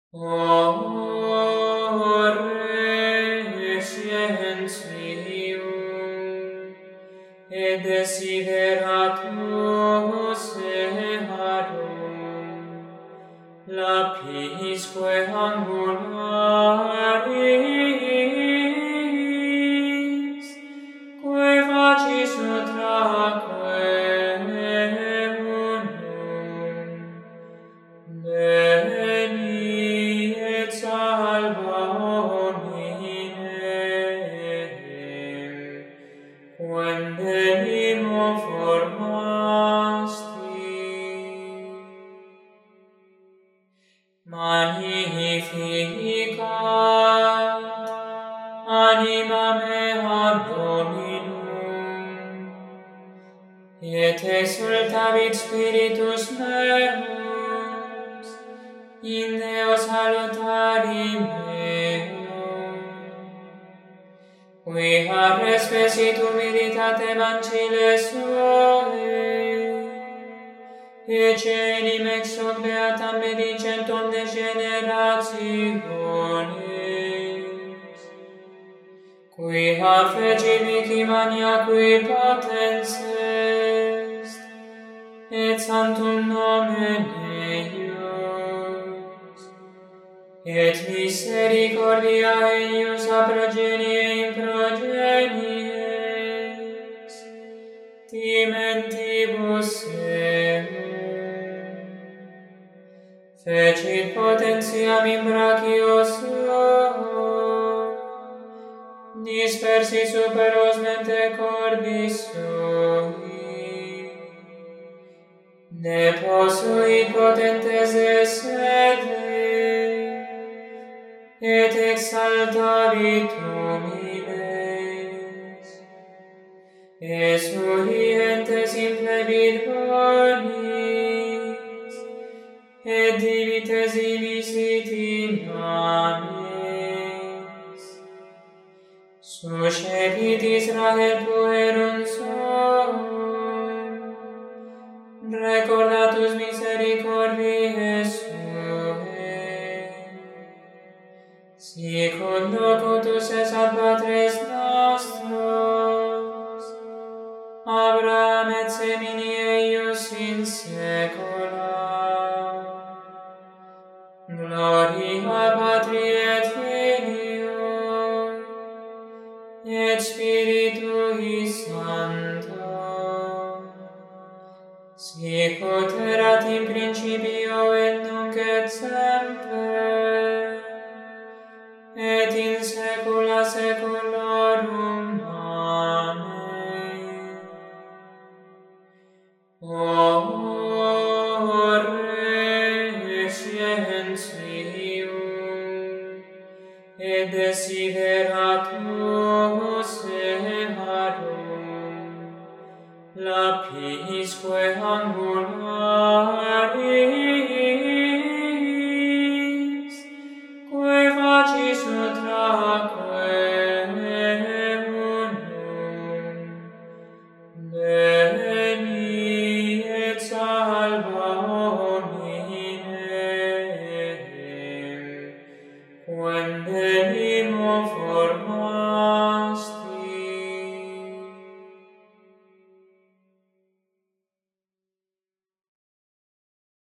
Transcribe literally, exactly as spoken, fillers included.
O Re Scientium, et desideratus earum, lapisque angularis, quae facis utraque unum, veni et salva hominem, quem benimo formasti. Magnificat anima mea Dominum, et exultavit spiritus meus in Deo salutari meo, qui habes fecit humilitate mancile suae, ecce enim ex hoc beatam benedicentum de generationis, qui ha feci mihi mania qui potens est, et sanctum nomen eius, et misericordia eius a progenie in progenies, timentibus eum. Fecit potentiam in brachio suo, dispersi superos mente cordis sui, deposuit potentes de sede, et exaltavit humiles, esuhientes in plebit bonis, et divites imisit in amis. Suscepit Israel puerum suum, recordatus misericordiae suae, sicut locutus es ad patres nostros, Abraham et semini eius in saecula. Gloria Patri et Filio, et Spiritui Sancto, sicut erat in principio et nunc et semper, et in saecula saeculorum. Amen. O Re Scientium, et desideratus earum, lapisque angularis,